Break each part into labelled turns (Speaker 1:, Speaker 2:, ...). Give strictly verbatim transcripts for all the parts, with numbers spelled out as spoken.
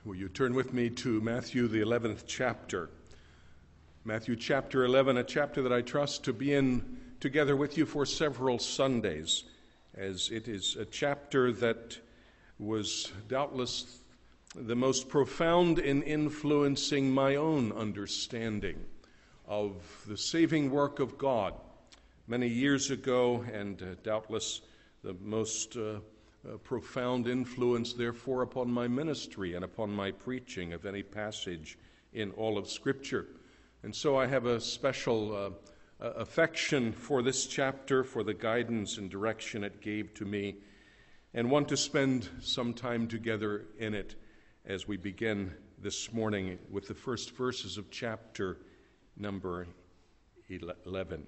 Speaker 1: Will you turn with me to Matthew, the eleventh chapter? Matthew chapter eleven, a chapter that I trust to be in together with you for several Sundays, as it is a chapter that was doubtless the most profound in influencing my own understanding of the saving work of God many years ago, and uh, doubtless the most uh, uh, profound influence, therefore, upon my ministry and upon my preaching of any passage in all of Scripture. And so I have a special uh, uh, affection for this chapter, for the guidance and direction it gave to me, and want to spend some time together in it as we begin this morning with the first verses of chapter number eleven.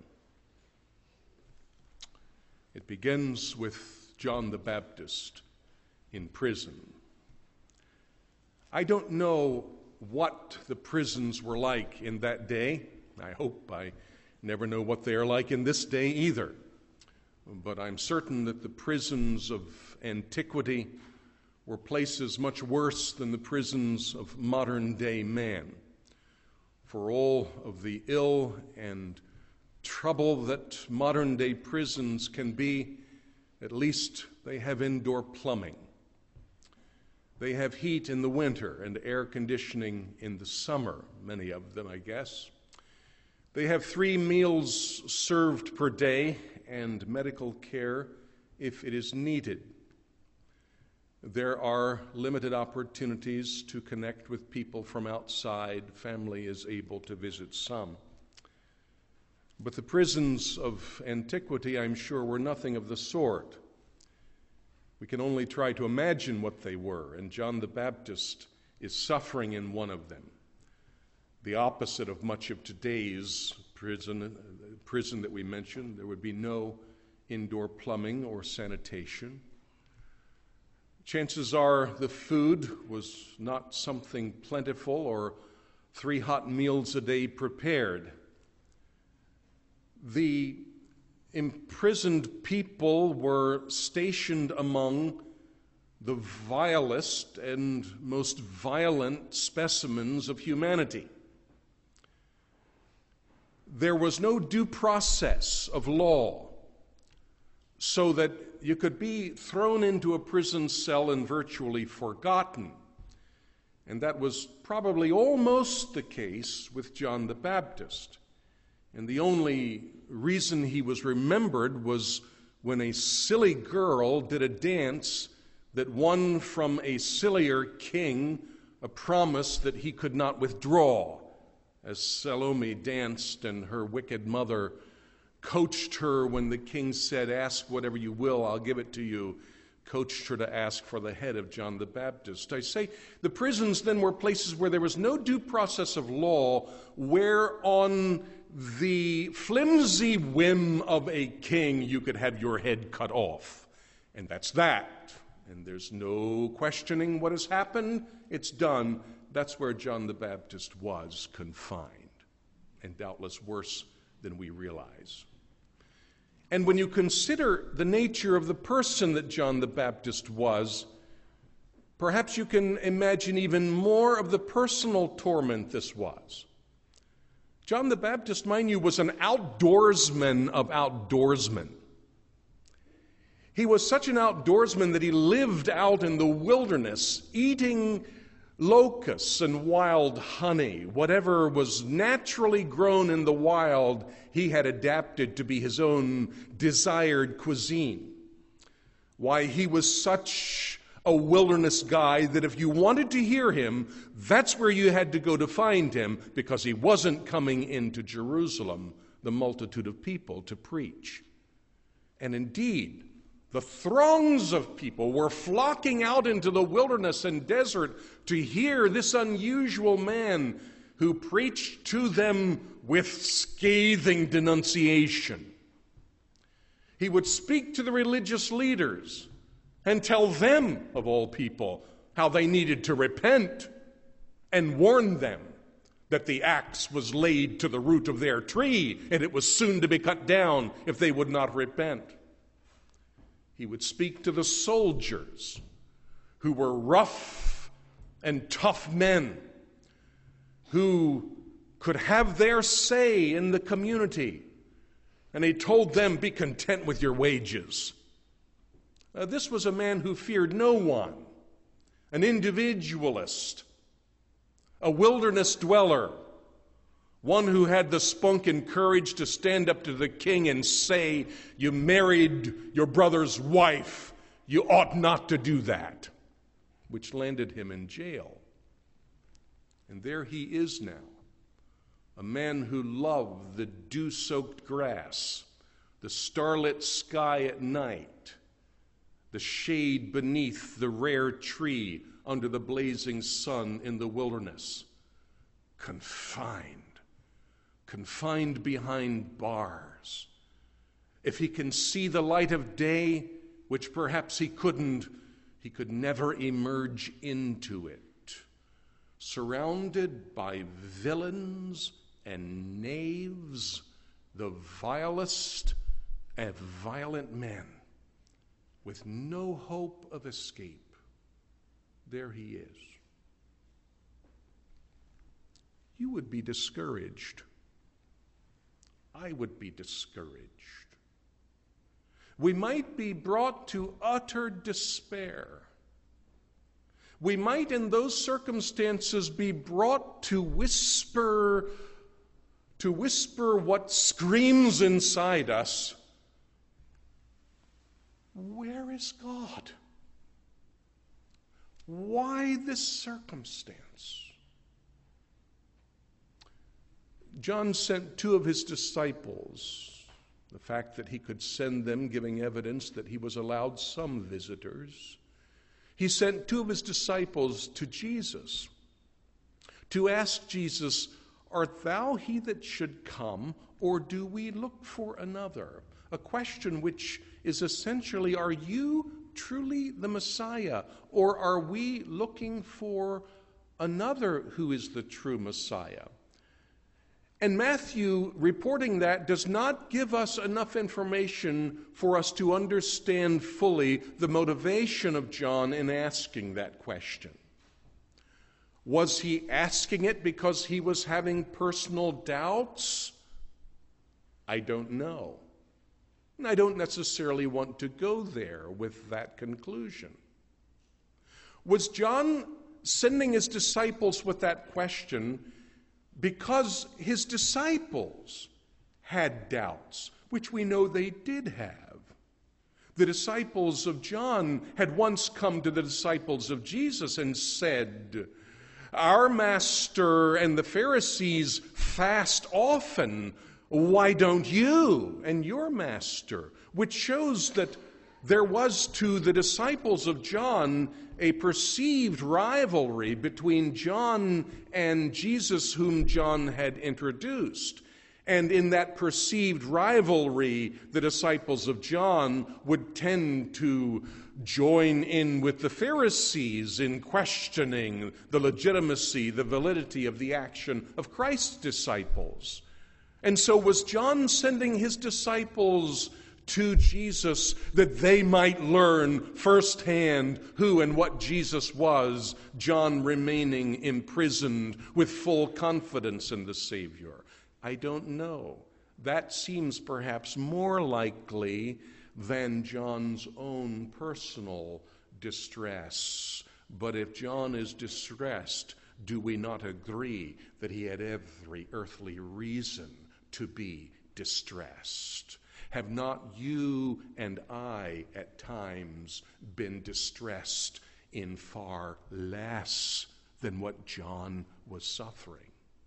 Speaker 1: It begins with John the Baptist in prison. I don't know what the prisons were like in that day. I hope I never know what they are like in this day either. But I'm certain that the prisons of antiquity were places much worse than the prisons of modern-day man. For all of the ill and trouble that modern-day prisons can be, at least they have indoor plumbing. They have heat in the winter and air conditioning in the summer, many of them, I guess. They have three meals served per day and medical care if it is needed. There are limited opportunities to connect with people from outside. Family is able to visit some. But the prisons of antiquity, I'm sure, were nothing of the sort. We can only try to imagine what they were, and John the Baptist is suffering in one of them. The opposite of much of today's prison, prison that we mentioned. There would be no indoor plumbing or sanitation. Chances are the food was not something plentiful or three hot meals a day prepared. The imprisoned people were stationed among the vilest and most violent specimens of humanity. There was no due process of law, so that you could be thrown into a prison cell and virtually forgotten. And that was probably almost the case with John the Baptist. And the only reason he was remembered was when a silly girl did a dance that won from a sillier king a promise that he could not withdraw. As Salome danced and her wicked mother coached her when the king said, "Ask whatever you will, I'll give it to you," coached her to ask for the head of John the Baptist. I say the prisons then were places where there was no due process of law, where on the flimsy whim of a king you could have your head cut off. And that's that. And there's no questioning what has happened. It's done. That's where John the Baptist was confined, and doubtless worse than we realize. And when you consider the nature of the person that John the Baptist was, perhaps you can imagine even more of the personal torment this was. John the Baptist, mind you, was an outdoorsman of outdoorsmen. He was such an outdoorsman that he lived out in the wilderness, eating locusts and wild honey. Whatever was naturally grown in the wild, he had adapted to be his own desired cuisine. Why, he was such a wilderness guy that if you wanted to hear him, that's where you had to go to find him, because he wasn't coming into Jerusalem, the multitude of people, to preach. And indeed, the throngs of people were flocking out into the wilderness and desert to hear this unusual man who preached to them with scathing denunciation. He would speak to the religious leaders and tell them, of all people, how they needed to repent, and warn them that the axe was laid to the root of their tree and it was soon to be cut down if they would not repent. He would speak to the soldiers who were rough and tough men who could have their say in the community. And he told them, be content with your wages. Uh, this was a man who feared no one, an individualist, a wilderness dweller, one who had the spunk and courage to stand up to the king and say, you married your brother's wife, you ought not to do that, which landed him in jail. And there he is now, a man who loved the dew-soaked grass, the starlit sky at night, the shade beneath the rare tree under the blazing sun in the wilderness, confined, confined behind bars. If he can see the light of day, which perhaps he couldn't, he could never emerge into it. Surrounded by villains and knaves, the vilest of violent men, with no hope of escape, there he is. You would be discouraged. I would be discouraged. We might be brought to utter despair. We might, in those circumstances, be brought to whisper, to whisper what screams inside us. Where is God? Why this circumstance? John sent two of his disciples. The fact that he could send them giving evidence that he was allowed some visitors. He sent two of his disciples to Jesus to ask Jesus, art thou he that should come, or do we look for another? A question which is essentially, are you truly the Messiah, or are we looking for another who is the true Messiah? And Matthew, reporting that, does not give us enough information for us to understand fully the motivation of John in asking that question. Was he asking it because he was having personal doubts? I don't know. And I don't necessarily want to go there with that conclusion. Was John sending his disciples with that question because his disciples had doubts, which we know they did have? The disciples of John had once come to the disciples of Jesus and said, our master and the Pharisees fast often. Why don't you and your master? Which shows that there was to the disciples of John a perceived rivalry between John and Jesus, whom John had introduced. And in that perceived rivalry, the disciples of John would tend to join in with the Pharisees in questioning the legitimacy, the validity of the action of Christ's disciples. And so was John sending his disciples to Jesus that they might learn firsthand who and what Jesus was, John remaining imprisoned with full confidence in the Savior? I don't know. That seems perhaps more likely than John's own personal distress. But if John is distressed, do we not agree that he had every earthly reason to be distressed? Have not you and I at times been distressed in far less than what John was suffering?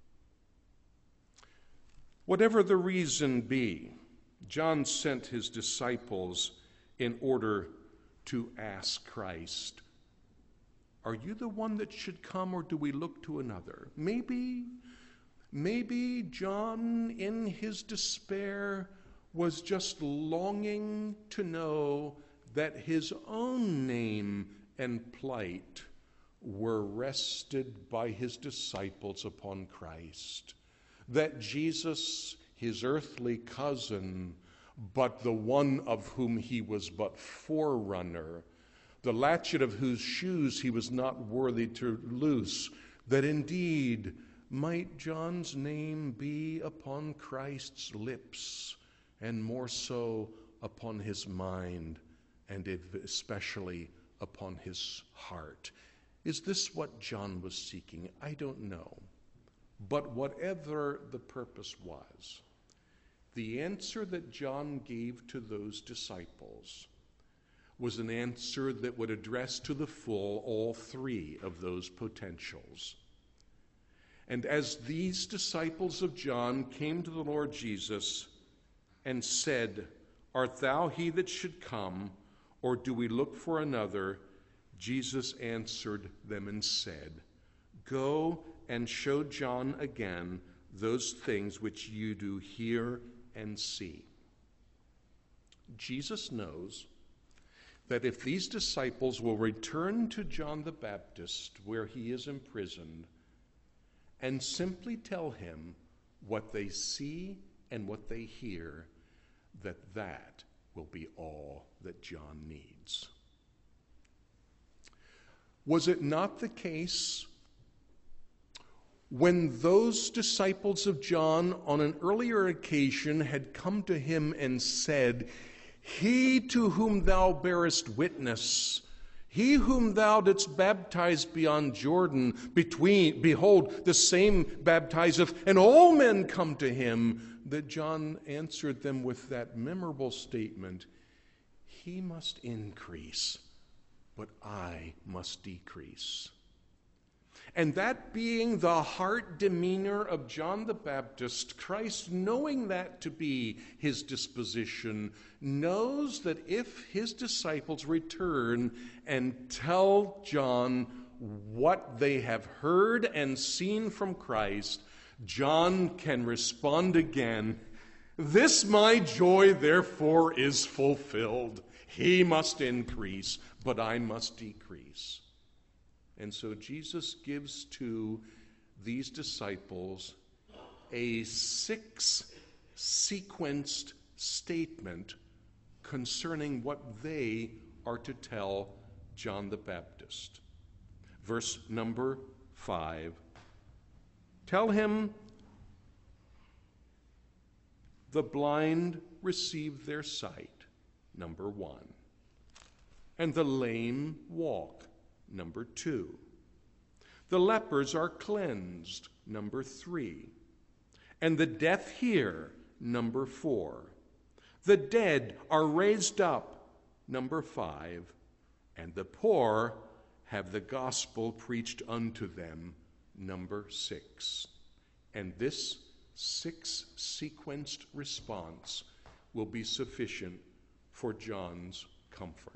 Speaker 1: Whatever the reason be, John sent his disciples in order to ask Christ, are you the one that should come, or do we look to another? Maybe, maybe John in his despair was just longing to know that his own name and plight were rested by his disciples upon Christ. That Jesus, his earthly cousin, but the one of whom he was but forerunner, the latchet of whose shoes he was not worthy to loose, that indeed might John's name be upon Christ's lips, and more so upon his mind, and especially upon his heart. Is this what John was seeking? I don't know. But whatever the purpose was, the answer that John gave to those disciples was an answer that would address to the full all three of those potentials. And as these disciples of John came to the Lord Jesus and said, "Art thou he that should come, or do we look for another?" Jesus answered them and said, "Go and show John again those things which you do hear and see." Jesus knows that if these disciples will return to John the Baptist, where he is imprisoned, and simply tell him what they see and what they hear, that that will be all that John needs. Was it not the case when those disciples of John on an earlier occasion had come to him and said, "He to whom thou bearest witness, he whom thou didst baptize beyond Jordan, between, behold, the same baptizeth, and all men come to him," that John answered them with that memorable statement, "He must increase, but I must decrease." And that being the heart demeanor of John the Baptist, Christ, knowing that to be his disposition, knows that if his disciples return and tell John what they have heard and seen from Christ, John can respond again, "This my joy therefore is fulfilled. He must increase, but I must decrease." And so Jesus gives to these disciples a six-sequenced statement concerning what they are to tell John the Baptist. Verse number five. Tell him, the blind receive their sight, number one, and the lame walk, number two. The lepers are cleansed, number three. And the deaf hear, number four. The dead are raised up, number five. And the poor have the gospel preached unto them, number six. And this six-sequenced response will be sufficient for John's comfort.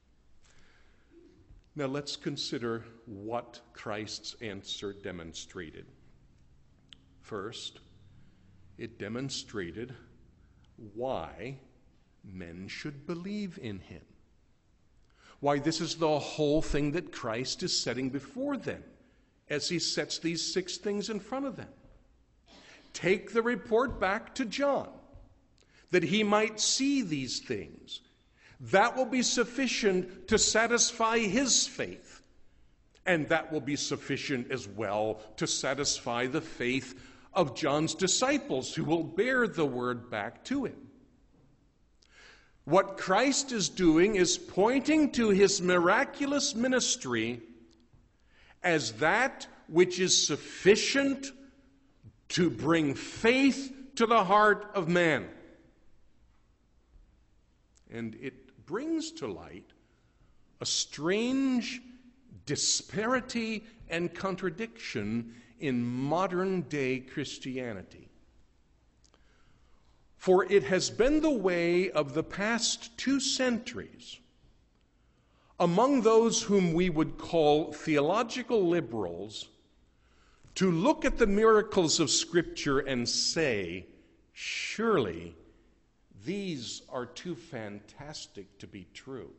Speaker 1: Now let's consider what Christ's answer demonstrated. First, it demonstrated why men should believe in him. Why this is the whole thing that Christ is setting before them as he sets these six things in front of them. Take the report back to John that he might see these things. That will be sufficient to satisfy his faith. And that will be sufficient as well to satisfy the faith of John's disciples who will bear the word back to him. What Christ is doing is pointing to his miraculous ministry as that which is sufficient to bring faith to the heart of man. And it brings to light a strange disparity and contradiction in modern day Christianity. For it has been the way of the past two centuries among those whom we would call theological liberals to look at the miracles of Scripture and say, surely these are too fantastic to be true.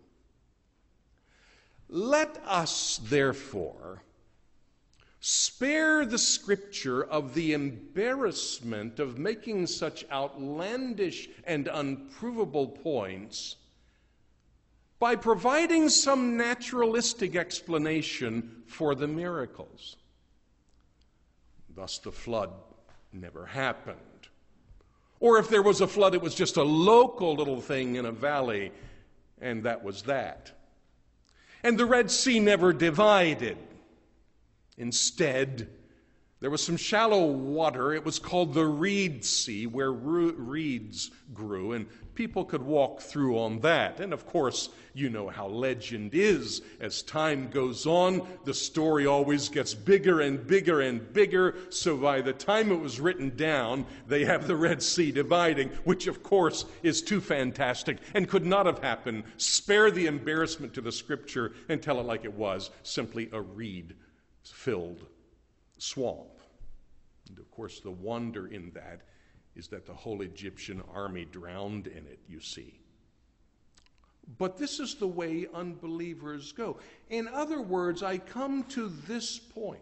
Speaker 1: Let us, therefore, spare the Scripture of the embarrassment of making such outlandish and unprovable points by providing some naturalistic explanation for the miracles. Thus the flood never happened. Or if there was a flood, it was just a local little thing in a valley, and that was that. And the Red Sea never divided. Instead, there was some shallow water. It was called the Reed Sea, where reeds grew, and people could walk through on that. And of course, you know how legend is. As time goes on, the story always gets bigger and bigger and bigger. So by the time it was written down, they have the Red Sea dividing, which of course is too fantastic and could not have happened. Spare the embarrassment to the Scripture and tell it like it was, simply a reed-filled swamp. And of course, the wonder in that is that the whole Egyptian army drowned in it, you see. But this is the way unbelievers go. In other words, I come to this point.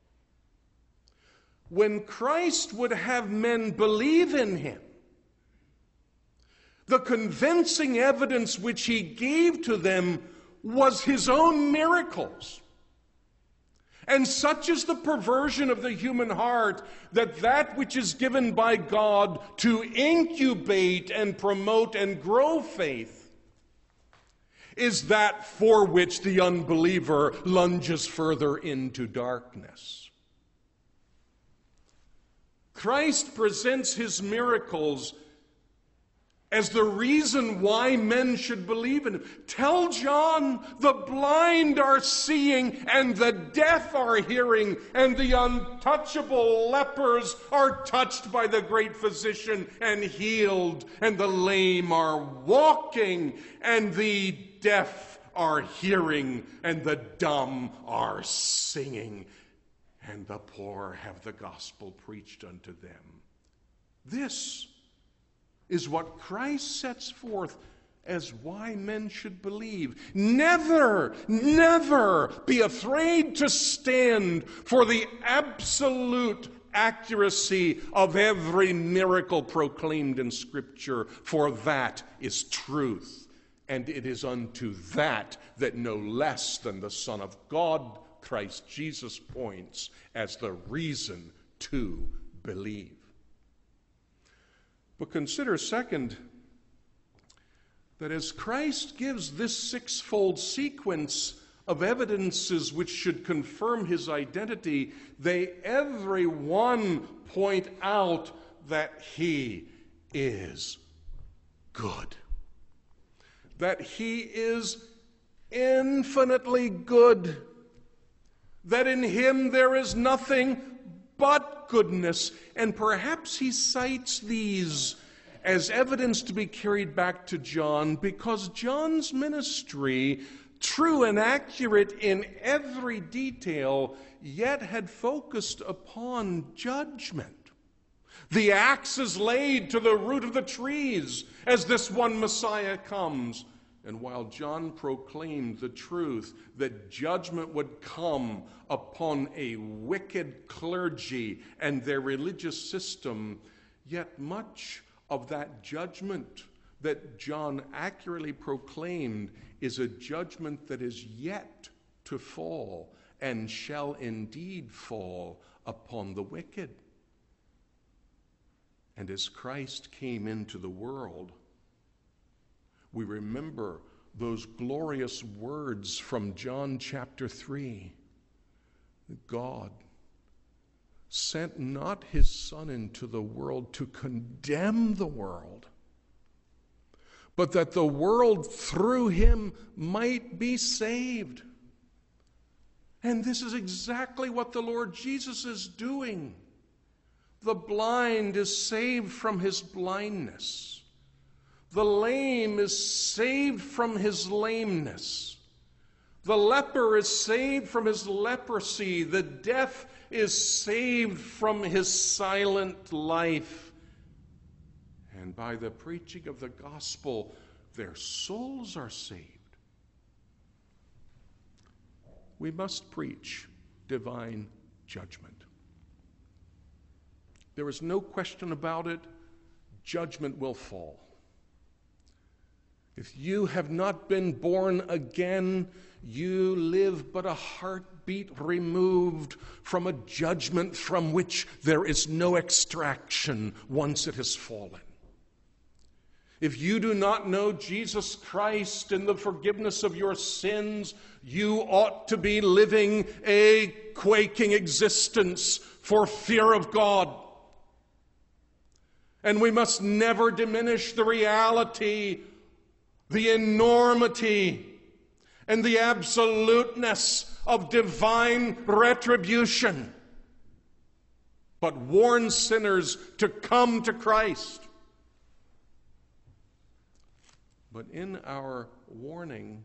Speaker 1: When Christ would have men believe in him, the convincing evidence which he gave to them was his own miracles. And such is the perversion of the human heart that that which is given by God to incubate and promote and grow faith is that for which the unbeliever lunges further into darkness. Christ presents his miracles as the reason why men should believe in him. Tell John, the blind are seeing, and the deaf are hearing, and the untouchable lepers are touched by the great physician and healed, and the lame are walking, and the deaf are hearing, and the dumb are singing, and the poor have the gospel preached unto them. This is what Christ sets forth as why men should believe. Never, never be afraid to stand for the absolute accuracy of every miracle proclaimed in Scripture, for that is truth. And it is unto that that no less than the Son of God, Christ Jesus, points as the reason to believe. But consider, second, that as Christ gives this sixfold sequence of evidences which should confirm his identity, they every one point out that he is good. That he is infinitely good. That in him there is nothing but goodness. And perhaps he cites these as evidence to be carried back to John, because John's ministry, true and accurate in every detail, yet had focused upon judgment. The axe is laid to the root of the trees as this one Messiah comes. And while John proclaimed the truth that judgment would come upon a wicked clergy and their religious system, yet much of that judgment that John accurately proclaimed is a judgment that is yet to fall and shall indeed fall upon the wicked. And as Christ came into the world, we remember those glorious words from John chapter three. God sent not his Son into the world to condemn the world, but that the world through him might be saved. And this is exactly what the Lord Jesus is doing. The blind is saved from his blindness. The lame is saved from his lameness. The leper is saved from his leprosy. The deaf is saved from his silent life. And by the preaching of the gospel, their souls are saved. We must preach divine judgment. There is no question about it. Judgment will fall. If you have not been born again, you live but a heartbeat removed from a judgment from which there is no extraction once it has fallen. If you do not know Jesus Christ in the forgiveness of your sins, you ought to be living a quaking existence for fear of God. And we must never diminish the reality, the enormity, and the absoluteness of divine retribution, but warn sinners to come to Christ. But in our warning,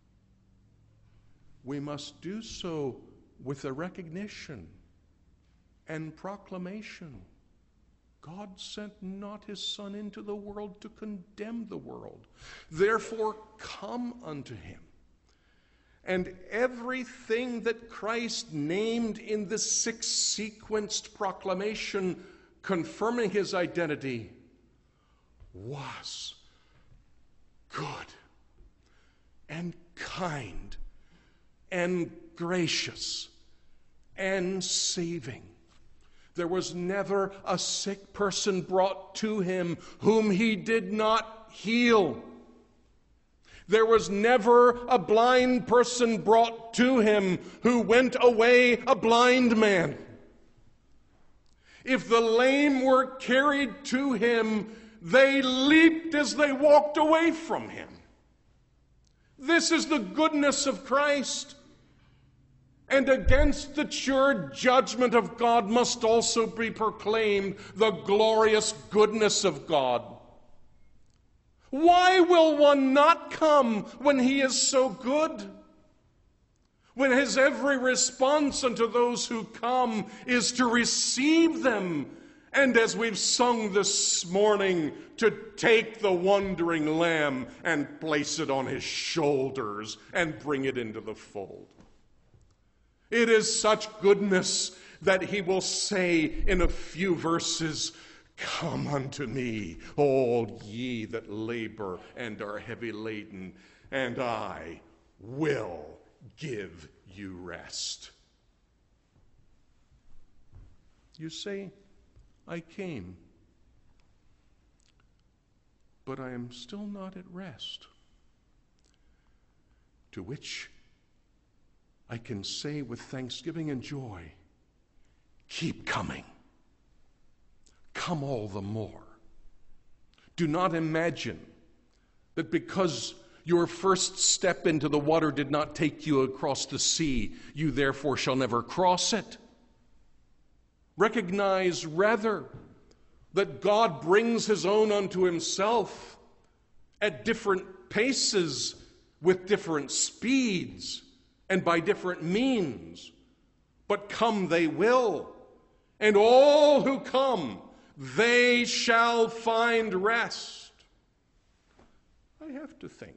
Speaker 1: we must do so with a recognition and proclamation. God sent not his Son into the world to condemn the world. Therefore, come unto him. And everything that Christ named in this six-sequenced proclamation confirming his identity was good and kind and gracious and saving. There was never a sick person brought to him whom he did not heal. There was never a blind person brought to him who went away a blind man. If the lame were carried to him, they leaped as they walked away from him. This is the goodness of Christ. And against the sure judgment of God must also be proclaimed the glorious goodness of God. Why will one not come when he is so good? When his every response unto those who come is to receive them, and as we've sung this morning, to take the wandering lamb and place it on his shoulders and bring it into the fold. It is such goodness that he will say in a few verses, "Come unto me, all ye that labor and are heavy laden, and I will give you rest." You say, I came, but I am still not at rest. To which I can say with thanksgiving and joy, keep coming. Come all the more. Do not imagine that because your first step into the water did not take you across the sea, you therefore shall never cross it. Recognize rather that God brings his own unto himself at different paces, with different speeds, and by different means. But come they will, and all who come, they shall find rest. I have to think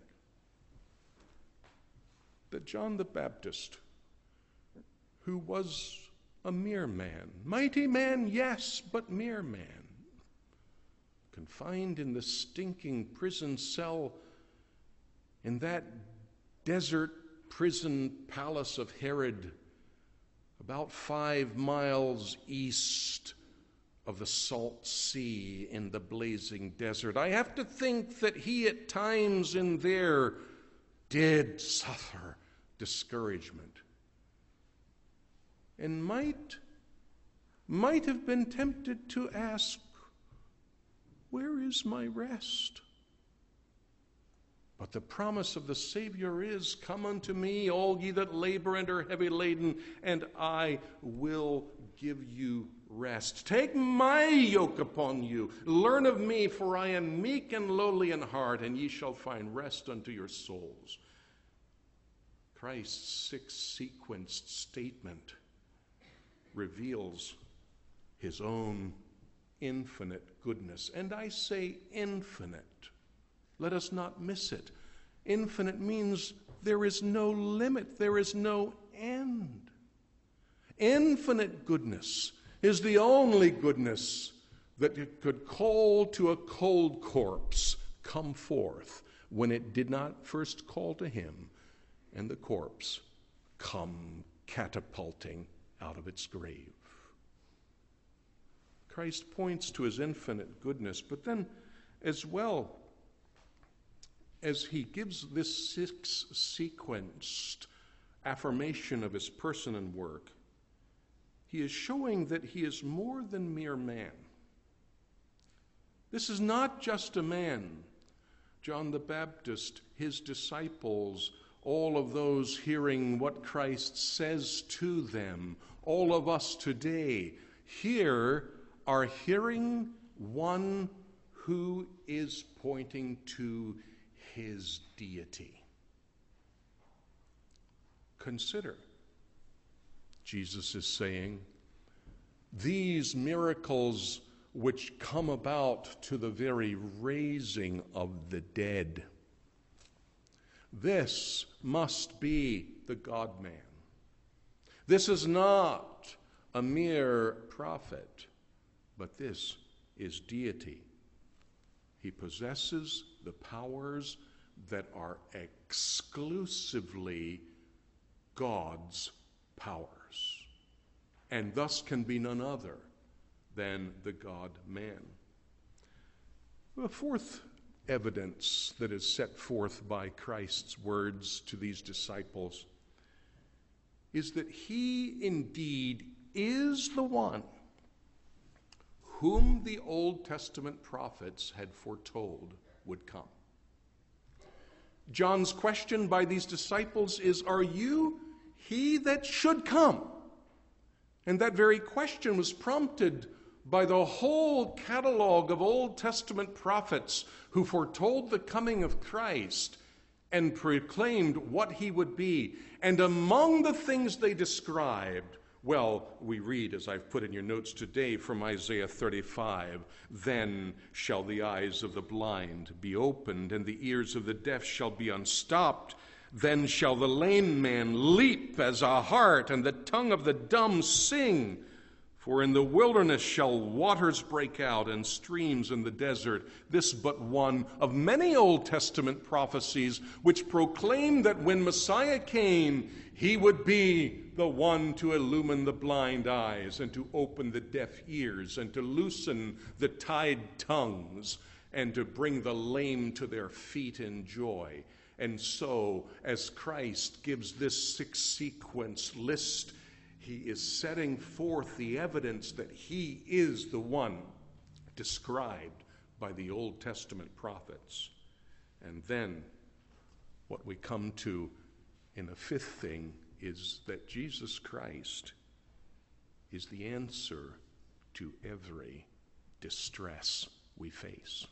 Speaker 1: that John the Baptist, who was a mere man, mighty man, yes, but mere man, confined in the stinking prison cell in that desert prison palace of Herod, about five miles east of the Salt Sea in the blazing desert. I have to think that he at times in there did suffer discouragement, and might, might have been tempted to ask, where is my rest? But the promise of the Savior is, come unto me, all ye that labor and are heavy laden, and I will give you rest. Take my yoke upon you. Learn of me, for I am meek and lowly in heart, and ye shall find rest unto your souls. Christ's six-sequenced statement reveals his own infinite goodness. And I say infinite. Let us not miss it. Infinite means there is no limit, there is no end. Infinite goodness is the only goodness that could call to a cold corpse, come forth, when it did not first call to him, and the corpse come catapulting out of its grave. Christ points to his infinite goodness, but then as well as he gives this six-sequenced affirmation of his person and work, he is showing that he is more than mere man. This is not just a man. John the Baptist, his disciples, all of those hearing what Christ says to them, all of us today here are hearing one who is pointing to his deity. Consider, Jesus is saying, these miracles which come about to the very raising of the dead, this must be the God-man. This is not a mere prophet, but this is deity. He possesses the powers that are exclusively God's powers, and thus can be none other than the God-man. The fourth evidence that is set forth by Christ's words to these disciples is that he indeed is the one whom the Old Testament prophets had foretold would come. John's question by these disciples is, are you he that should come? And that very question was prompted by the whole catalog of Old Testament prophets who foretold the coming of Christ and proclaimed what he would be. And among the things they described, well, we read, as I've put in your notes today, from Isaiah thirty-five, then shall the eyes of the blind be opened, and the ears of the deaf shall be unstopped. Then shall the lame man leap as a hart, and the tongue of the dumb sing. For in the wilderness shall waters break out, and streams in the desert. This but one of many Old Testament prophecies which proclaim that when Messiah came, he would be the one to illumine the blind eyes, and to open the deaf ears, and to loosen the tied tongues, and to bring the lame to their feet in joy. And so, as Christ gives this six-sequence list, he is setting forth the evidence that he is the one described by the Old Testament prophets. And then, what we come to in a fifth thing is that Jesus Christ is the answer to every distress we face.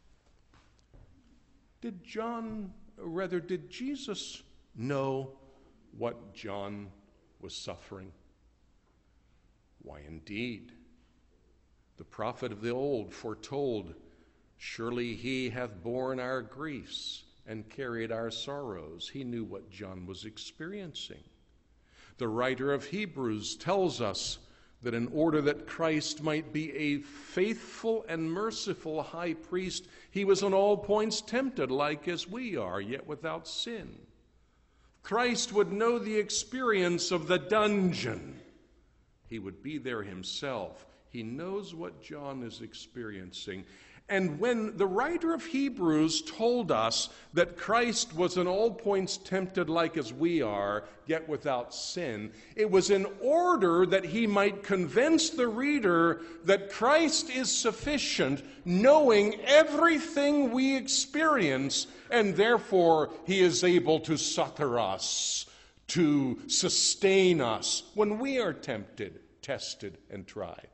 Speaker 1: Did John, or rather, did Jesus know what John was suffering? Why, indeed. The prophet of the old foretold, surely he hath borne our griefs and carried our sorrows. He knew what John was experiencing. The writer of Hebrews tells us that in order that Christ might be a faithful and merciful high priest, he was on all points tempted, like as we are, yet without sin. Christ would know the experience of the dungeon. He would be there himself. He knows what John is experiencing. And when the writer of Hebrews told us that Christ was in all points tempted like as we are, yet without sin, it was in order that he might convince the reader that Christ is sufficient, knowing everything we experience, and therefore he is able to succor us, to sustain us when we are tempted, tested, and tried.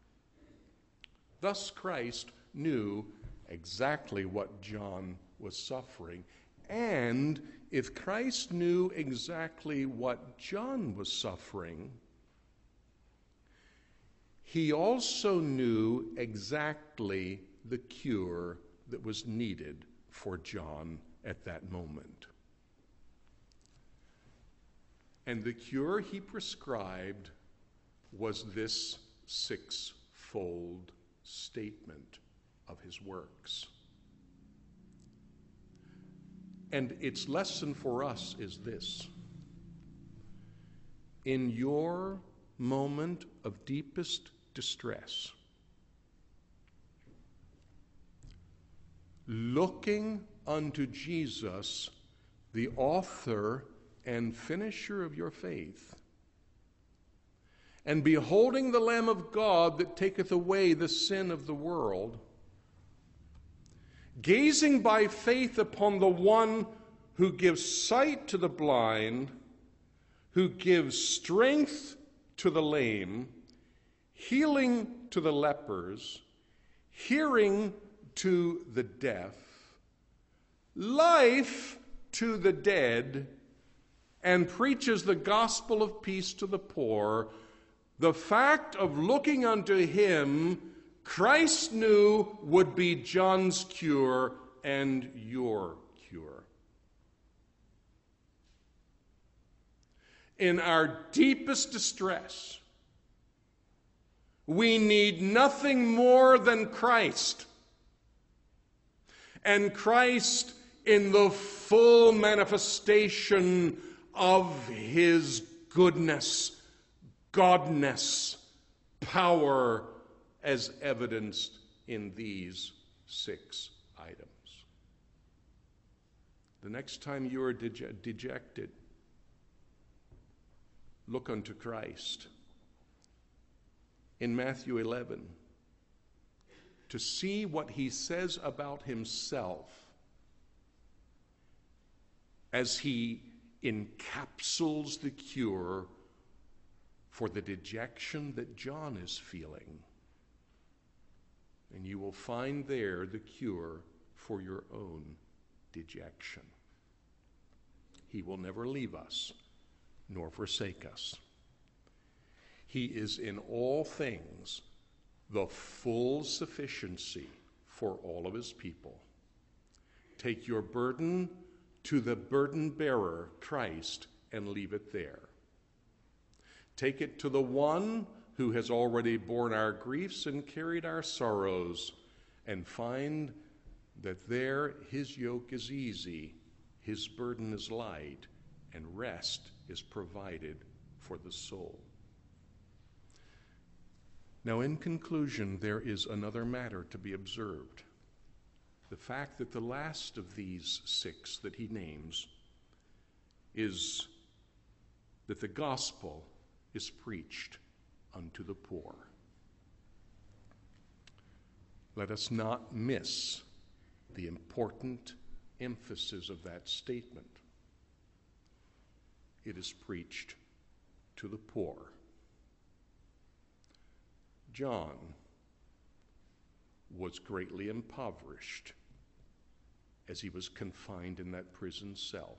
Speaker 1: Thus Christ knew exactly what John was suffering. And if Christ knew exactly what John was suffering, he also knew exactly the cure that was needed for John at that moment. And the cure he prescribed was this six-fold statement of his works. And its lesson for us is this: in your moment of deepest distress, looking unto Jesus, the author and finisher of your faith, and beholding the Lamb of God that taketh away the sin of the world, gazing by faith upon the one who gives sight to the blind, who gives strength to the lame, healing to the lepers, hearing to the deaf, life to the dead, and preaches the gospel of peace to the poor, the fact of looking unto him, Christ knew would be John's cure and your cure. In our deepest distress, we need nothing more than Christ. And Christ in the full manifestation of his goodness, godness, power, as evidenced in these six items. The next time you are dege- dejected, look unto Christ. In Matthew eleven, to see what he says about himself as he encapsulates the cure for the dejection that John is feeling. And you will find there the cure for your own dejection. He will never leave us nor forsake us. He is in all things the full sufficiency for all of his people. Take your burden to the burden bearer, Christ, and leave it there. Take it to the one who has already borne our griefs and carried our sorrows, and find that there his yoke is easy, his burden is light, and rest is provided for the soul. Now, in conclusion, there is another matter to be observed. The fact that the last of these six that he names is that the gospel is preached unto the poor. Let us not miss the important emphasis of that statement. It is preached to the poor. John was greatly impoverished as he was confined in that prison cell.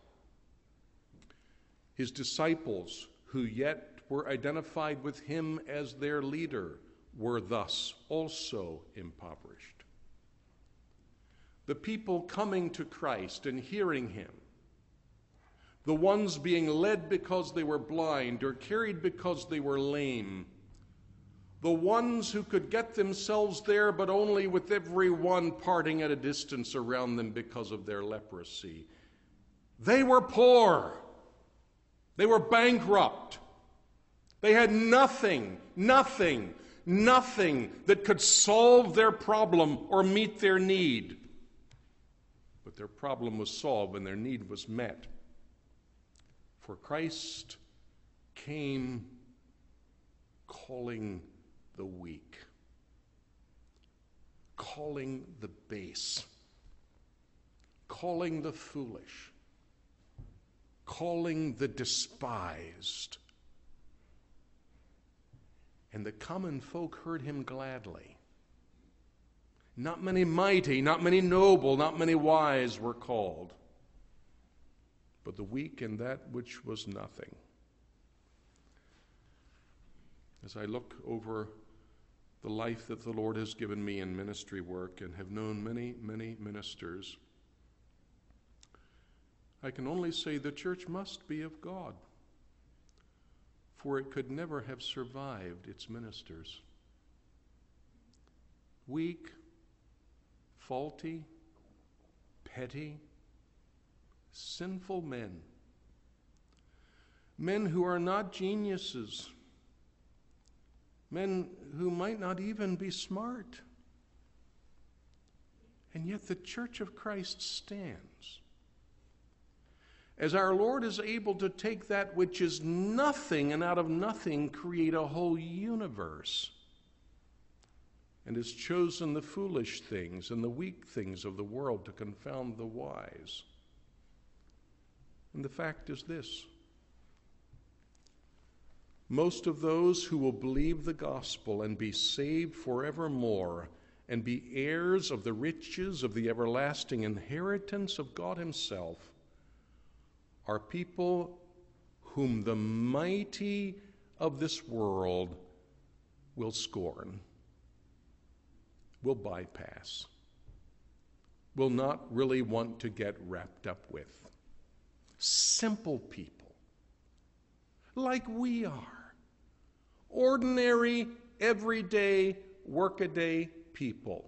Speaker 1: His disciples, who yet were identified with him as their leader, were thus also impoverished. The people coming to Christ and hearing him, the ones being led because they were blind or carried because they were lame, the ones who could get themselves there but only with every one parting at a distance around them because of their leprosy, they were poor. They were bankrupt. They had nothing, nothing, nothing that could solve their problem or meet their need. But their problem was solved and their need was met. For Christ came calling the weak, calling the base, calling the foolish, calling the despised. And the common folk heard him gladly. Not many mighty, not many noble, not many wise were called, but the weak and that which was nothing. As I look over the life that the Lord has given me in ministry work and have known many, many ministers, I can only say the church must be of God, for it could never have survived its ministers. Weak, faulty, petty, Sinful men. Men who are not geniuses. Men who might not even be smart. And yet the Church of Christ stands. As our Lord is able to take that which is nothing and out of nothing create a whole universe, and has chosen the foolish things and the weak things of the world to confound the wise. And the fact is this: most of those who will believe the gospel and be saved forevermore and be heirs of the riches of the everlasting inheritance of God himself are people whom the mighty of this world will scorn, will bypass, will not really want to get wrapped up with. Simple people, like we are, ordinary, everyday, workaday people.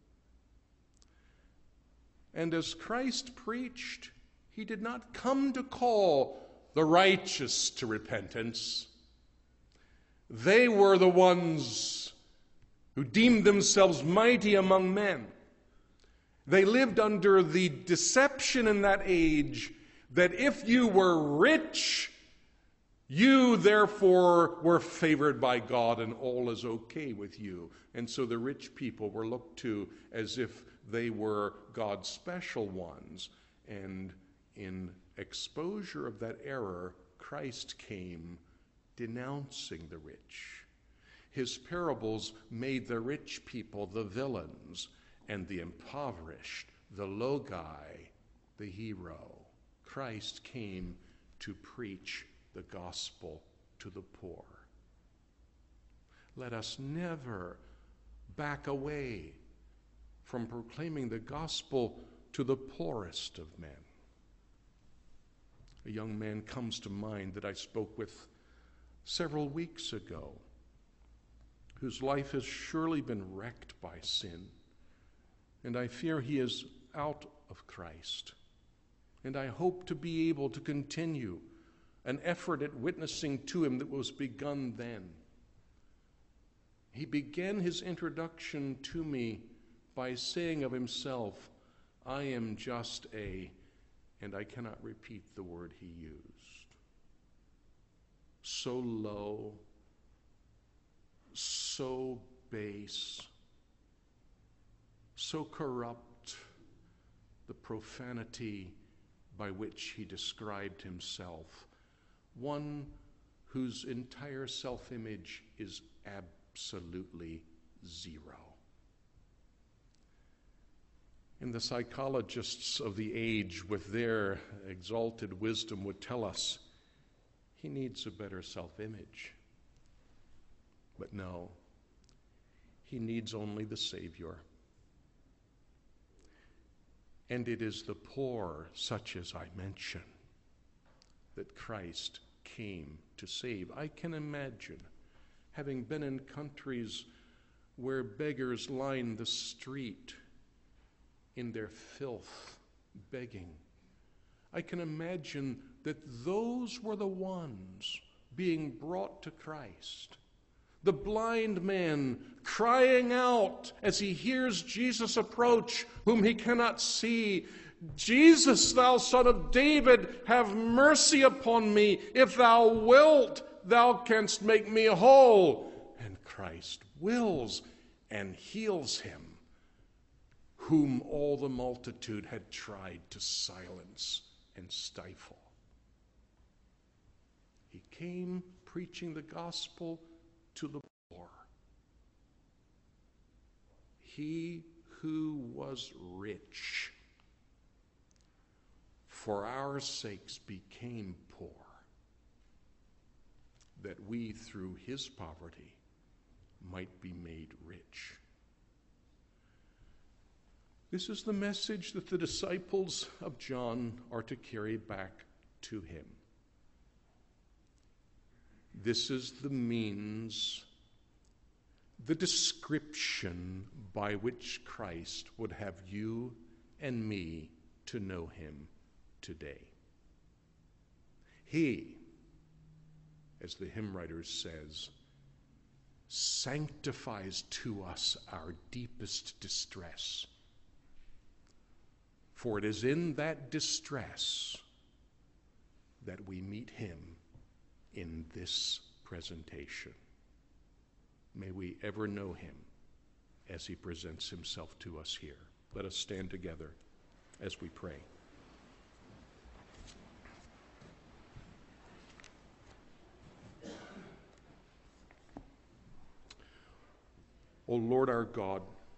Speaker 1: And as Christ preached, he did not come to call the righteous to repentance. They were the ones who deemed themselves mighty among men. They lived under the deception in that age that if you were rich, you therefore were favored by God and all is okay with you. And so the rich people were looked to as if they were God's special ones. And in exposure of that error, Christ came denouncing the rich. His parables made the rich people the villains and the impoverished, the low guy, the hero. Christ came to preach the gospel to the poor. Let us never back away from proclaiming the gospel to the poorest of men. A young man comes to mind that I spoke with several weeks ago, whose life has surely been wrecked by sin, and I fear he is out of Christ. And I hope to be able to continue an effort at witnessing to him that was begun then. He began his introduction to me by saying of himself, "I am just a," and I cannot repeat the word he used. So low, so base, so corrupt, the profanity by which he described himself, one whose entire self-image is absolutely zero. And the psychologists of the age, with their exalted wisdom, would tell us he needs a better self-image. But no, he needs only the Savior. And it is the poor, such as I mention, that Christ came to save. I can imagine, having been in countries where beggars line the street in their filth, begging, I can imagine that those were the ones being brought to Christ. The blind man crying out as he hears Jesus approach, whom he cannot see, "Jesus, thou Son of David, have mercy upon me. If thou wilt, thou canst make me whole." And Christ wills and heals him, whom all the multitude had tried to silence and stifle. He came preaching the gospel to the poor. He who was rich for our sakes became poor, that we through his poverty might be made rich. This is the message that the disciples of John are to carry back to him. This is the means, the description by which Christ would have you and me to know him today. He, as the hymn writer says, sanctifies to us our deepest distress. For it is in that distress that we meet him in this presentation. May we ever know him as he presents himself to us here. Let us stand together as we pray. O Lord our God,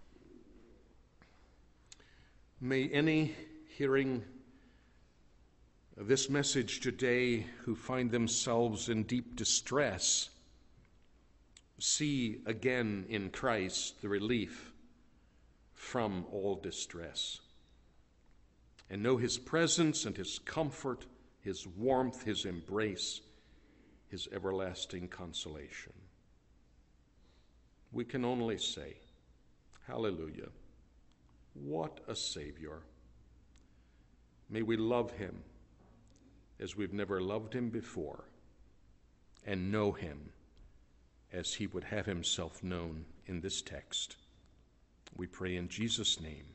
Speaker 1: may any hearing this message today who find themselves in deep distress see again in Christ the relief from all distress, and know his presence and his comfort, his warmth, his embrace, his everlasting consolation. We can only say, hallelujah, what a Savior. May we love him as we've never loved him before, and know him as he would have himself known in this text. We pray in Jesus' name.